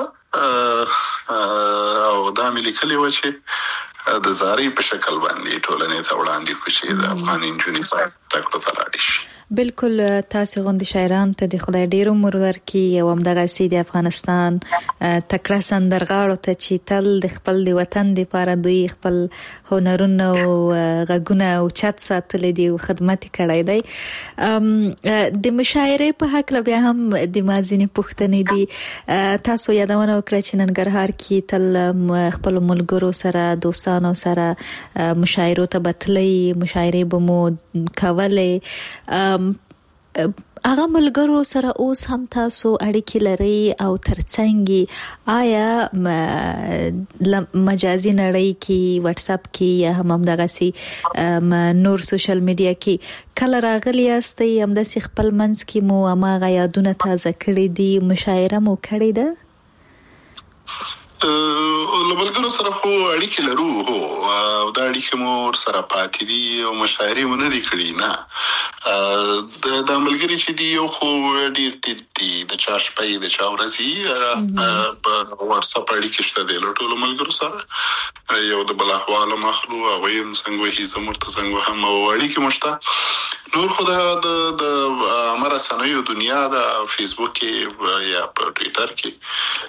او دا مې لیکلې وه چې د زارۍ په شکل باندې ټولنې ته وړاندې کړو چې د افغان نجونې زده کړو ته لاړې شي. بالکل تاسو غوندې شاعران ته د خدای ډېر عمر ورکړي او همدغسې د افغانستان تکړه سندرغاړو ته چې تل د خپل د وطن دپاره دوی خپل هنرونه او غږونه اوچت ساتلی دي او خدمت یې کړی دی. د مشاعرې په هکله بیا هم د ما ځینې پوښتنې دي. تاسو یادونه وکړه چې ننګرهار کې تل خپلو ملګرو سره دوستانو سره مشاعرو ته به تلئ مشاعرې به مو کولې. هغه ملګرو سره اوس هم تاسو اړیکې لرئ او ترڅنګ آیا مجازي نړۍ کې واتس اپ کې یا هم همدغسې نور سوشل میډیا کې کله راغلي یاستئ همداسې خپل منځ کې مو هماغه یادونه تازه کړي دي مشاعره مو کړې ده؟ له ملګرو سره خو اړیکې لرو هو او دا اړیکې مو ورسره پاتې دي او مشاعرې مو نه دي کړي نه. دا ملګري چې دي یو خو ډېر تیز دي د چا شپې د چا ورځې په واتس اپ اړیکې شته دي له ټولو ملګرو سره یو د بل احوال هم اخلو هغوی هم څنګه وهي زه ورته څنګه وهم او اړیکې مو شته. نور خو د عامه رسنیو دنیا د فیسبوک کې یا په ټویټر کې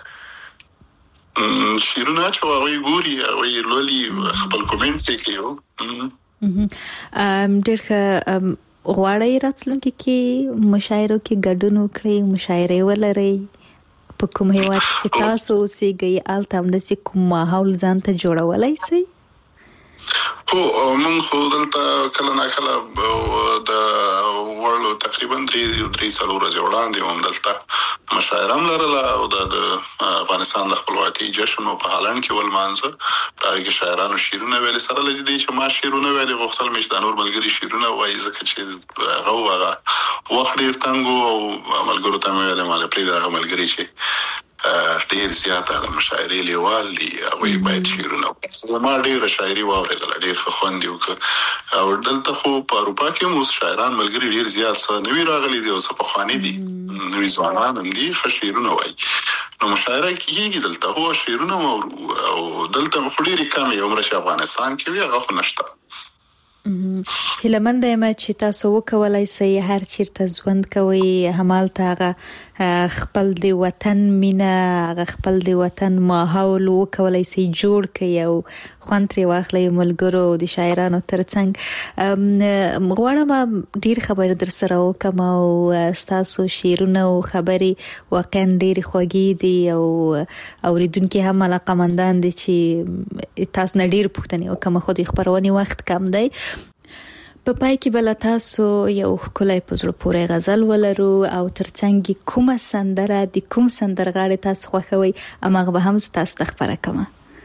شیرونه چې هغوی ګوري هغوی لولي خپل کومنټس یې کوي. ډېر ښه. غواړئ راتلونکي کې مشاعرو کې ګډون وکړئ مشاعرې ولرئ په کوم هېواد کې تاسو اوسېږئ هلته همداسې کوم ماحول ځان ته جوړولی شئ؟ هو موږ خو دلته کله ناکله د وړلو تقریبا درې درې څلور ورځې وړاندې هم دلته مشاعره هم لرله او د افغانستان د خپلواکۍ جشن په هالند کې ولمانځه. په هغې کې شاعرانو شعرونه ویلې سره له دې چې ما شعرونه ویلې غوښتل مې چې دا نور ملګري شعرونه ووایي ځکه چې هغه و هغه وخت ډېر تنګ و او ملګرو ته مې ویلې ما له پرېږده هغه ملګري چې ډېر زیات د مشاعرې لیوال دي هغوی باید شعرونه وکړي. ما ډېره شاعري واورېدله ډېر ښه خوند یې وکړه او دلته خو په اروپا کې هم اوس شاعران ملګري ډېر زیات څه نوي راغلي دي او څه پخواني دي نوي ځوانان هم دي ښه شعرونه وایي نو مشاعره کېږي دلته هو شعرونه او دلته خو ډېرې کمې عمره چې افغانستان کې وي هغه خو نشته. هیلهمنده یم چې تاسو وکولای شئ هر چیرته ژوند کوئ همالته هغه خپل د وطن مینه هغه خپل د وطن ماحول وکولای شئ جوړ کړئ او خوند ترې واخلئ ملګرو د شاعرانو ترڅنګ. غواړم ډېر خبرې در سره وکړم او ستاسو شعرونه او خبرې واقعا ډېرې خوږې دي او اوریدونکي هم علاقه‌مندان دي چې تاسو نه ډېر پوښتنې وکړم خو د خبرونې وخت کم دی. په پای کې بل تاسو یو ښکلی په زړه پورې غزل ولرو او ترڅنګ کومه سندره د کوم سندرغاړي تاسو خوښوئ هماغه به هم تاسو ته خبره کوم.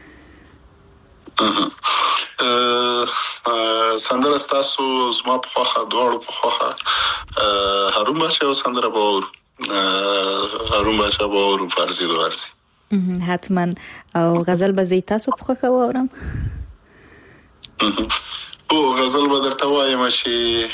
سندره تاسو زما په خوښه دواړو په خوښه هارون باشا او سندره به اورو هارون باشا به اورو فارزي د وارزي حتما او غزل به زی تاسو په خوښه واورم. او غزل به درته وایم چې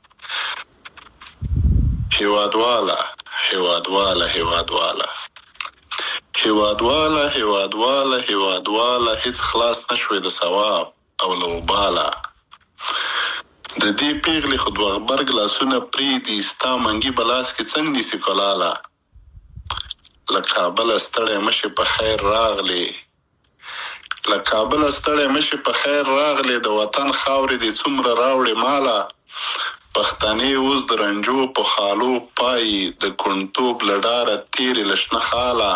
هیوادواله هیوادواله هیوادواله هیوادواله هیوادواله هیوادواله هیڅ خلاص نشوي د ثواب او لوباله د دې پیغلې خو دوه غبرګ لاسونه پریدي ستا منګي بلاس کې څنګه نیسي کلاله له کابل ستړی مشي په خیر راغلی له کابل ستړی مشي په خیر راغلی د وطن خاورې دې څومره راوړې ماله پښتنې اوس د رنجو په خالو پای د کونټوب لډاره تیرې لشنه خاله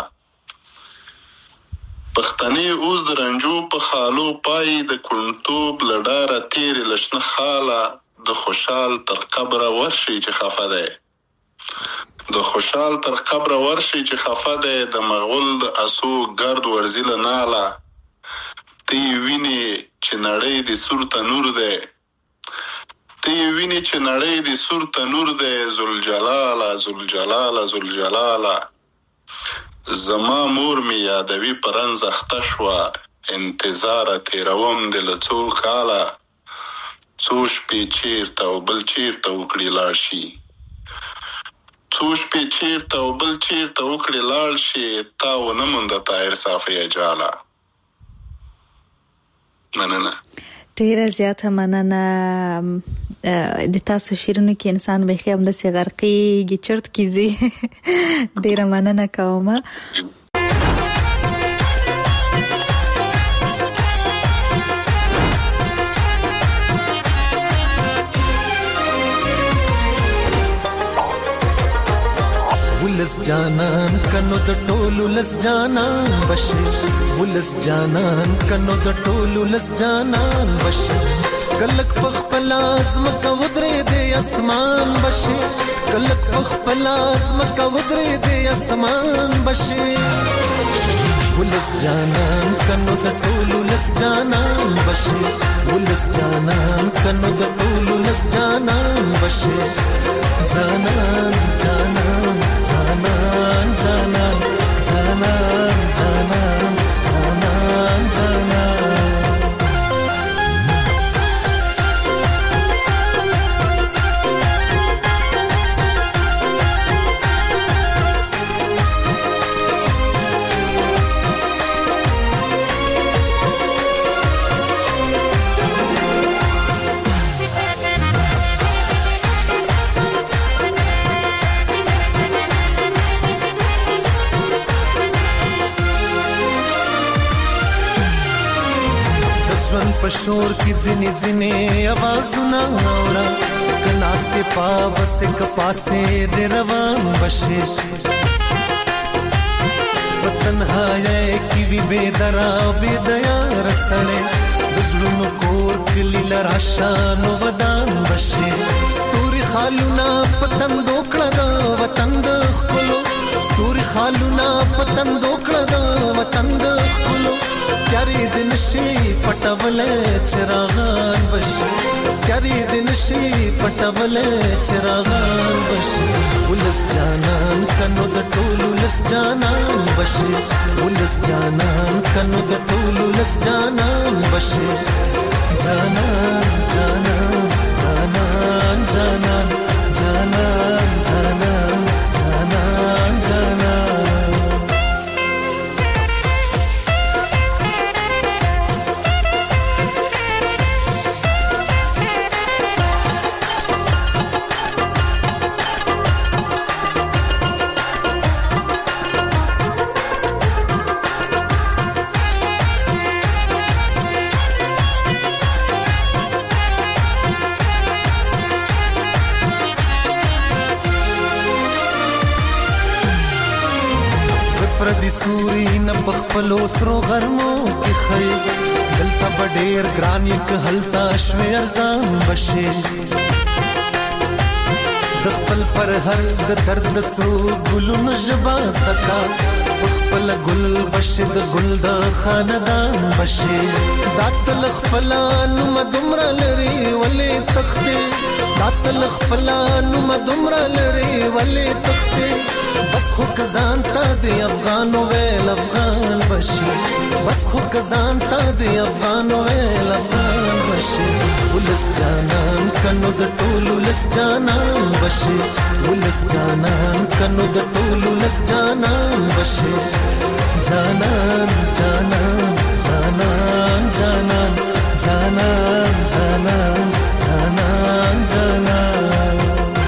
پښتنې اوس د رنجو په خالو پای د کونټوب لډاره تیرې لشنه خاله د خوشحال تر قبره ورشي چې خفه دی د خوشحال تر قبره ورشي چې خفه دی د مغول د اسو ګرد ورزي له ناله تی ویني چې نړۍ د سور تنور دی تی ویني چې نړۍ د سور تنور دی ذوالجلاله ذوالجلاله ذوالجلاله زما مور می یادوي پرنځ اخته شوه انتظار تیروم د له څو کاله څو شپې چیرته او بل چیرته وکړي لاړ شي څو شپې چیرته او بل چیرته وکړي لاړ شي تا ونه مونده طاهر صافی جاله. مننه ډیره زیاته مننه. د تاسو شیرونو کې انسان به خیام د سی غرقي چرت کیږي ډیره مننه کوم. ولس جانان کنو د ټولو لس جانان بشي ولس جانان کنو د ټولو لس جانان بشي کلک پخپل ازمکه ودرې د اسمان بشي کلک پخپل ازمکه ودرې د اسمان بشي ولس جانان کنو د ټولو لس جانان بشي ولس جانان کنو د ټولو لس جانان بشي جانان جانان جانان جانان جانان جانان جانان جانان پشور کی ځنې ځنې आवाजونه اورا کناسته پاوسه کپاسه د روان بشي وطنهای کی وی بيدرا بيدیا رسړې دزړونو کور کلی لراشانو ودان بشي ستوري خالونه پتن دوکړه د وطن د خلو ستوري خالونه پتن دوکړه د وطن د خلو کاری دن شي پټول چراغان بشي کاری دن شي پټول چراغان بشي ولس جانان کنو د ټولو لس جانان بشي ولس جانان کنو د ټولو لس جانان بشي جانان جانان جانان جانان جانان جانان جانان جانان پړی سوري نه پخپلو سرو غرمو کې خي دلته بډیر ګران یک هلتا شوي ارزان بشي د خپل پر هر د درد سرو ګلونو جباز تکا خپل ګل بشي د ګل د خاندان بشي داتل خپلانو مدمر لري ولې تختې داتل خپلانو مدمر لري ولې تختې بس خو کزان تا دی افغان ویل افغان بشي بس خو کزان تا دی افغان ویل افغان بشي ولس جانان کنو د ټولو لس جانان بشي ولس جانان کنو د ټولو لس جانان بشي جانان جانان جانان جانان جانان جانان جانان جانان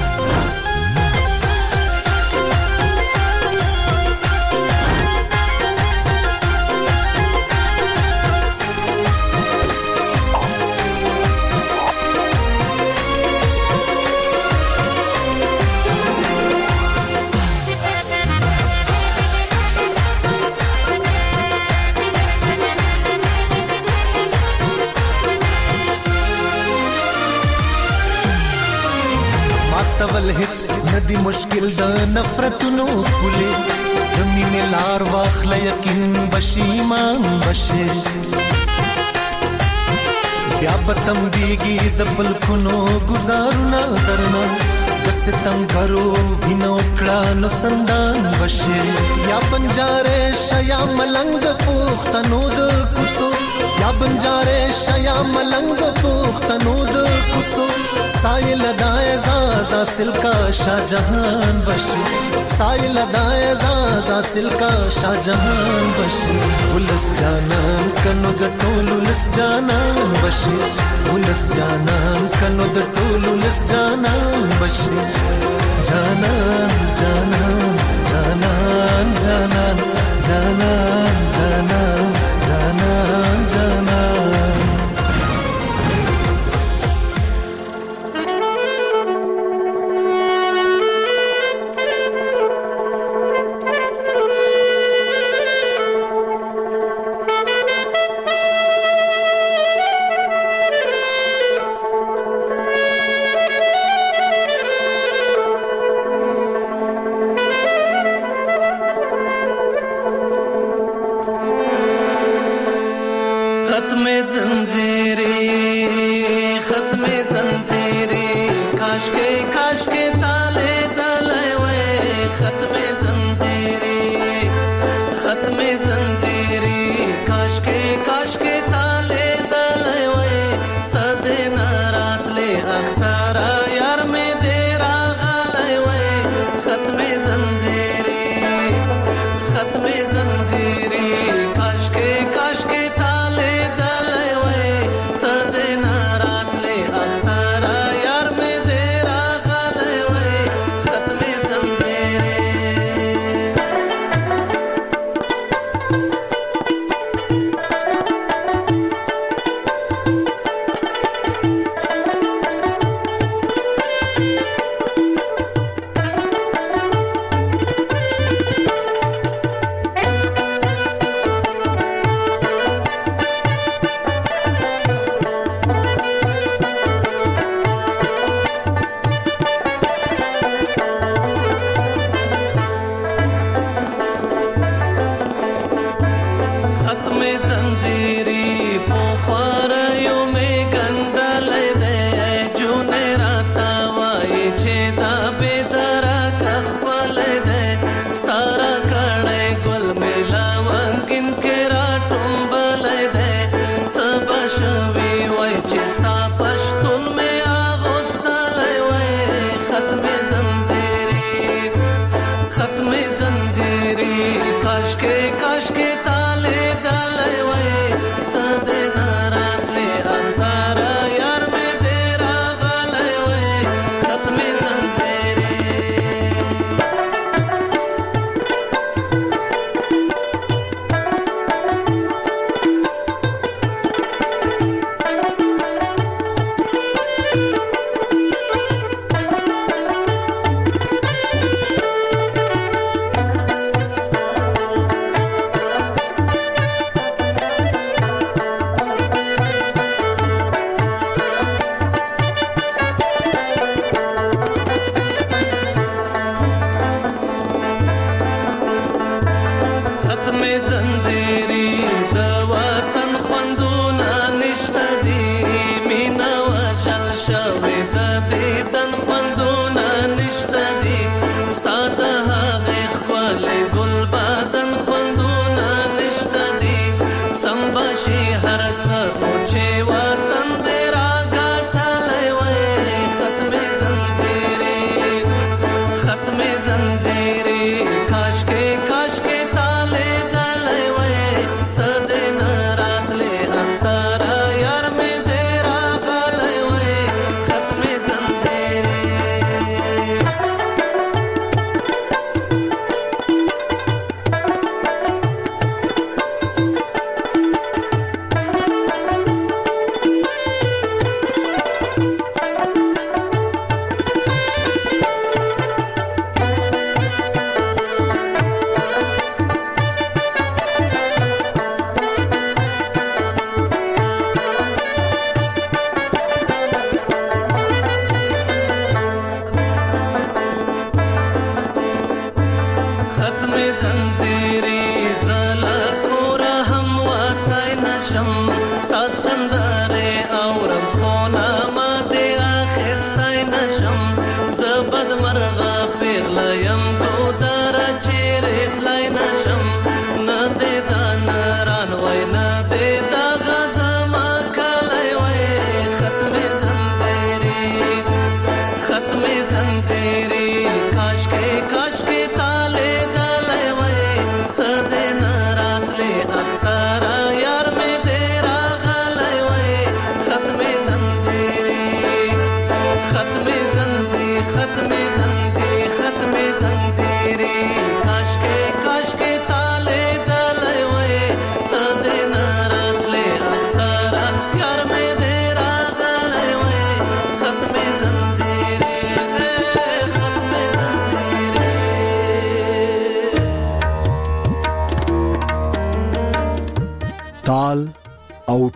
تول هیڅ ندی مشکل د نفرتونو پوله د مینې لار واخله یقین بشي ایمان بشي بیا بتم دیږي د پلکونو گزارونه درنه د ستم غرو وینو کړه نو سندان بشي یا بنجاره شیا ملنګ پوختنو د کوڅو یا بنجاره شیا ملنګ پوختنو د کوڅو سایل دای زازا سلکا شاہجہان بشی سایل دای زازا سلکا شاہجہان بشی ولس جانان کنو د ټولو لس جانان بشي ولس جانان کنو د ټولو لس جانان بشي جانان جانان جانان جانان جانان جانان جانان جانان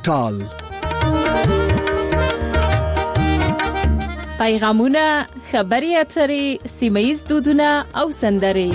ټال. پیغامونه، خبري اترې، سیمه‌ییز دودونه او سندرې.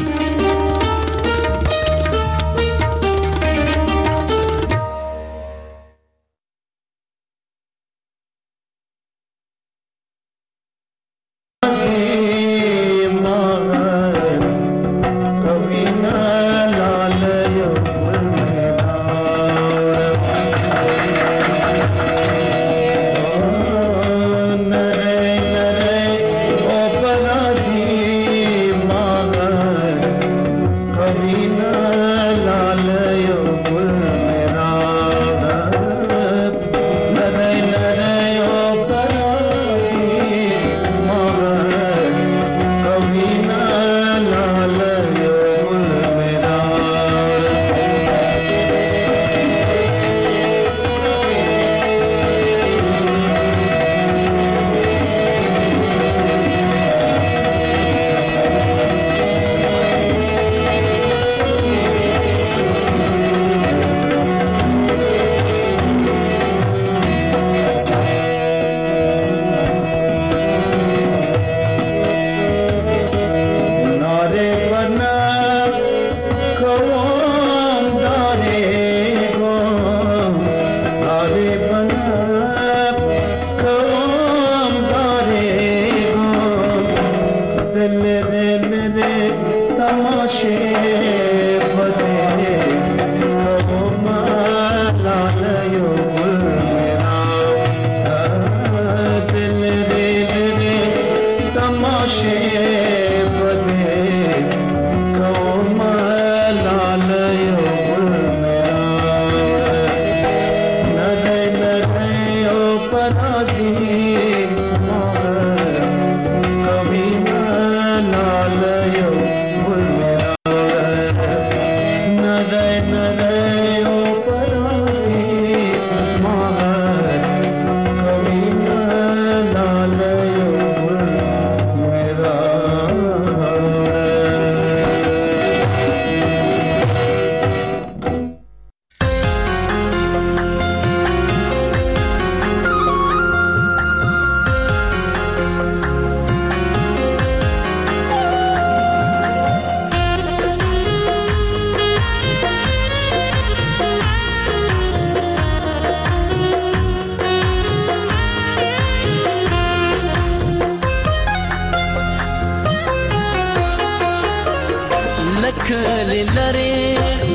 کلی لري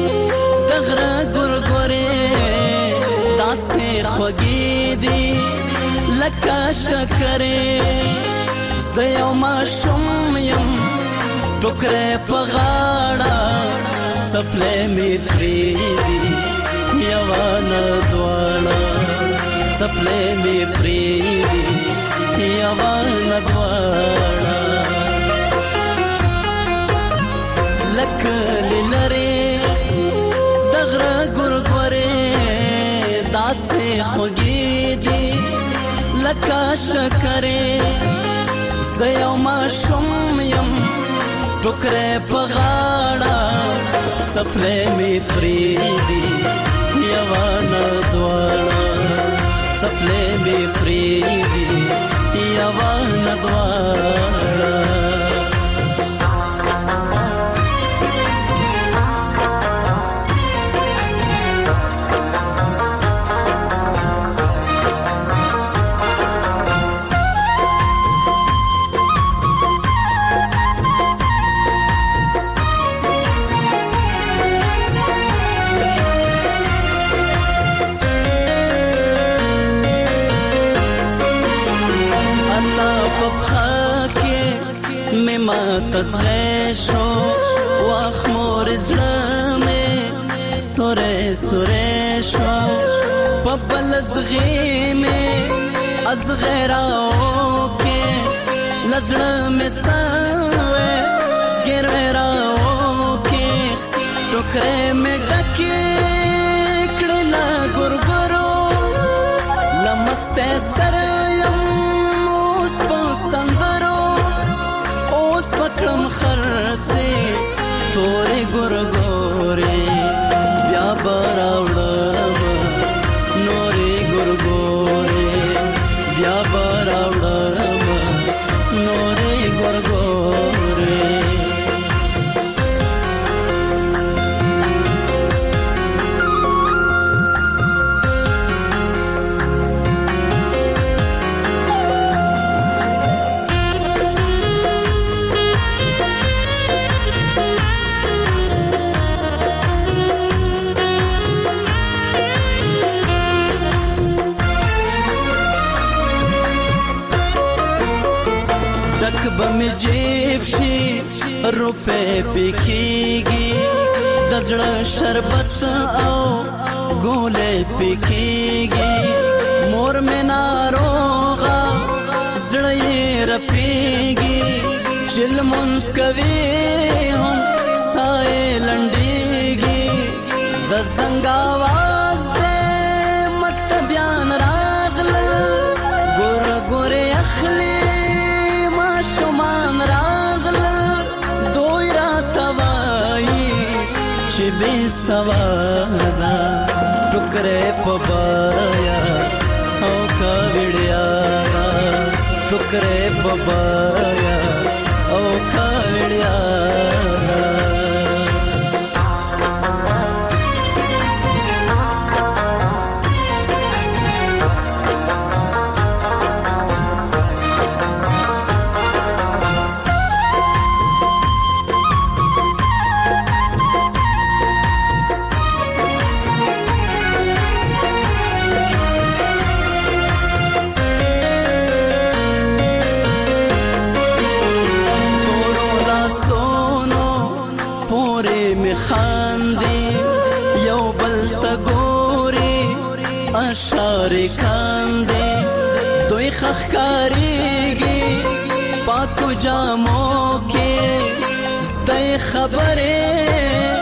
دغره ګورګوري داسې خوږې دي لکه شکرې زه یو ماشوم یم ټوکرې په غاړه څپلۍ مې پرېږدي یوه نه دواړه څپلۍ مې پرېږدي یوه نه دواړه لکلی لري دغره ګورګورې داسې خوږې دي لکه شکرې زه یو ماشوم یم ټوکرې په غاړه څپلۍ مې پرېږدي یوه نه دواړه څپلۍ مې پرېږدي یوه نه دواړه تزغه شو واخ مور زړه مې سوره سوره شو په بل زغې مې ازغراو کې لزړه مې سوې زګراو کې ټوکرې مې ډکې کړې لا ګورګورو لمسته سر یم اوس په سندرو پکړم خرڅې تورې ګورګورې بیا به راوړم نورې مخ بم جیب شي روپے پکېږي د زړه شربت او ګولې پکېږي مور مې ناروغه زړه یې رپېږي چل منځ کوي هم سایې لنډېږي د زنګ آواز دې مت بیان راغلل ګوره ګوره اخلي ماشومان راغلل دوی راته وایي چې بې سواده ټوکرې په بایا او کاوړیا ټوکرې په بایا او کاوړیا اشاره کاندې دوی خخکاریږي پاکو جامو کې ستای خبره